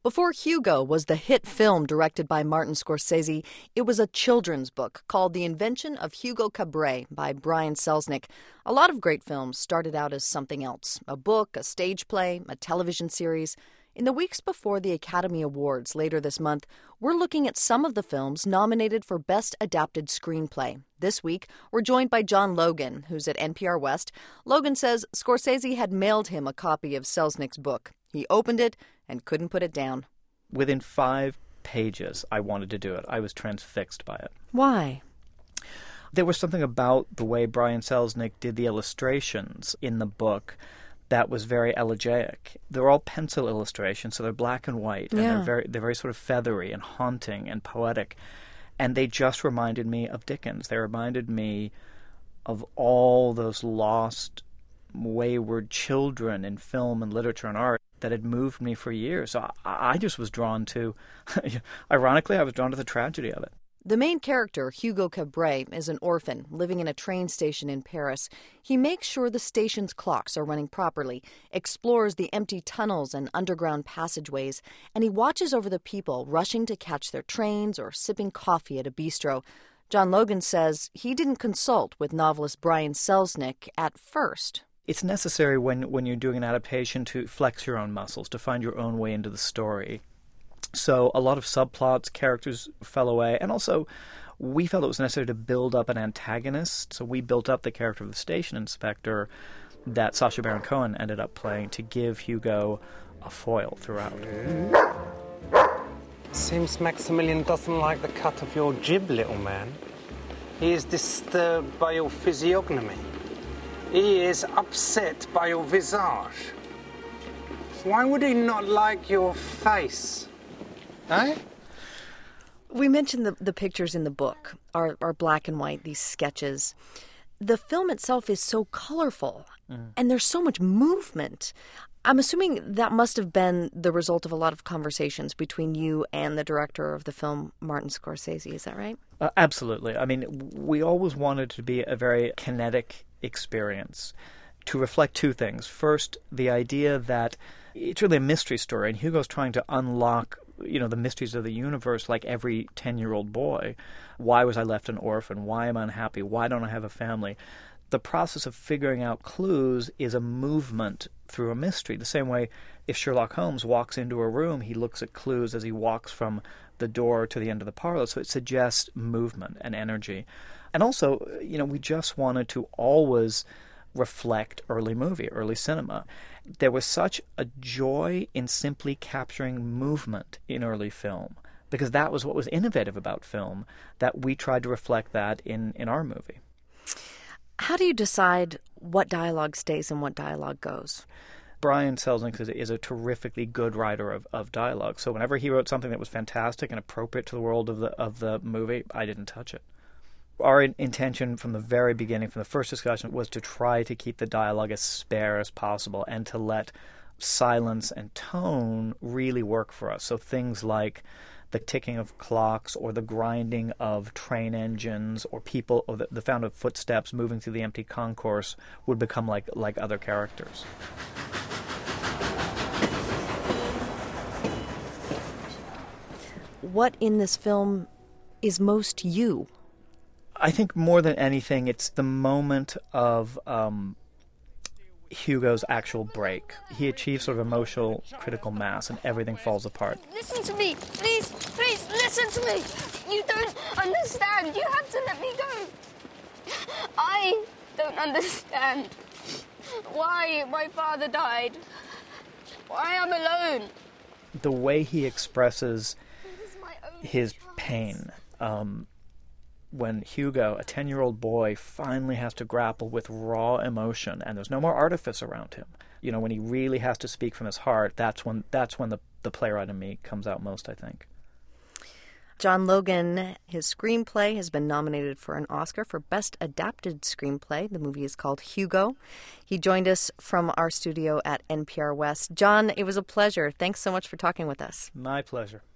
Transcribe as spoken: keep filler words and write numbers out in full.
Before Hugo was the hit film directed by Martin Scorsese, it was a children's book called The Invention of Hugo Cabret by Brian Selznick. A lot of great films started out as something else, a book, a stage play, a television series. In the weeks before the Academy Awards later this month, we're looking at some of the films nominated for Best Adapted Screenplay. This week, we're joined by John Logan, who's at N P R West. Logan says Scorsese had mailed him a copy of Selznick's book. He opened it and couldn't put it down. Within five pages, I wanted to do it. I was transfixed by it. Why? There was something about the way Brian Selznick did the illustrations in the book that was very elegiac. They're all pencil illustrations, so they're black and white, and yeah. they're very they're very sort of feathery and haunting and poetic. And they just reminded me of Dickens. They reminded me of all those lost, wayward children in film and literature and art that had moved me for years. So I, I just was drawn to, ironically, I was drawn to the tragedy of it. The main character, Hugo Cabret, is an orphan living in a train station in Paris. He makes sure the station's clocks are running properly, explores the empty tunnels and underground passageways, and he watches over the people rushing to catch their trains or sipping coffee at a bistro. John Logan says he didn't consult with novelist Brian Selznick at first. It's necessary when, when you're doing an adaptation to flex your own muscles, to find your own way into the story. So a lot of subplots, characters fell away, and also we felt it was necessary to build up an antagonist. So we built up the character of the station inspector that Sacha Baron Cohen ended up playing to give Hugo a foil throughout. Seems Maximilian doesn't like the cut of your jib, little man. He is disturbed by your physiognomy. He is upset by your visage. Why would he not like your face? Eh? We mentioned the, the pictures in the book are, are black and white, these sketches. The film itself is so colorful, mm. and there's so much movement. I'm assuming that must have been the result of a lot of conversations between you and the director of the film, Martin Scorsese. Is that right? Uh, absolutely. I mean, we always wanted to be a very kinetic experience to reflect two things. First, the idea that it's really a mystery story, and Hugo's trying to unlock, you know, the mysteries of the universe like every ten-year-old boy. Why was I left an orphan? Why am I unhappy? Why don't I have a family? The process of figuring out clues is a movement through a mystery. The same way if Sherlock Holmes walks into a room, he looks at clues as he walks from the door to the end of the parlor. So it suggests movement and energy. And also, you know, we just wanted to always reflect early movie, early cinema. There was such a joy in simply capturing movement in early film, because that was what was innovative about film, that we tried to reflect that in, in our movie. How do you decide what dialogue stays and what dialogue goes? Brian Selznick is, is a terrifically good writer of, of dialogue. So whenever he wrote something that was fantastic and appropriate to the world of the of the movie, I didn't touch it. Our intention from the very beginning, from the first discussion, was to try to keep the dialogue as spare as possible and to let silence and tone really work for us. So things like the ticking of clocks or the grinding of train engines or people, or the, the sound of footsteps moving through the empty concourse would become like, like other characters. What in this film is most you? I think more than anything, it's the moment of um, Hugo's actual break. He achieves sort of emotional critical mass and everything falls apart. Listen to me, please, please, listen to me. You don't understand. You have to let me go. I don't understand why my father died, why I'm alone. The way he expresses his pain, um, when Hugo, a ten-year-old boy, finally has to grapple with raw emotion, and there's no more artifice around him. You know, when he really has to speak from his heart, that's when that's when the, the playwright in me comes out most, I think. John Logan, his screenplay has been nominated for an Oscar for Best Adapted Screenplay. The movie is called Hugo. He joined us from our studio at N P R West. John, it was a pleasure. Thanks so much for talking with us. My pleasure.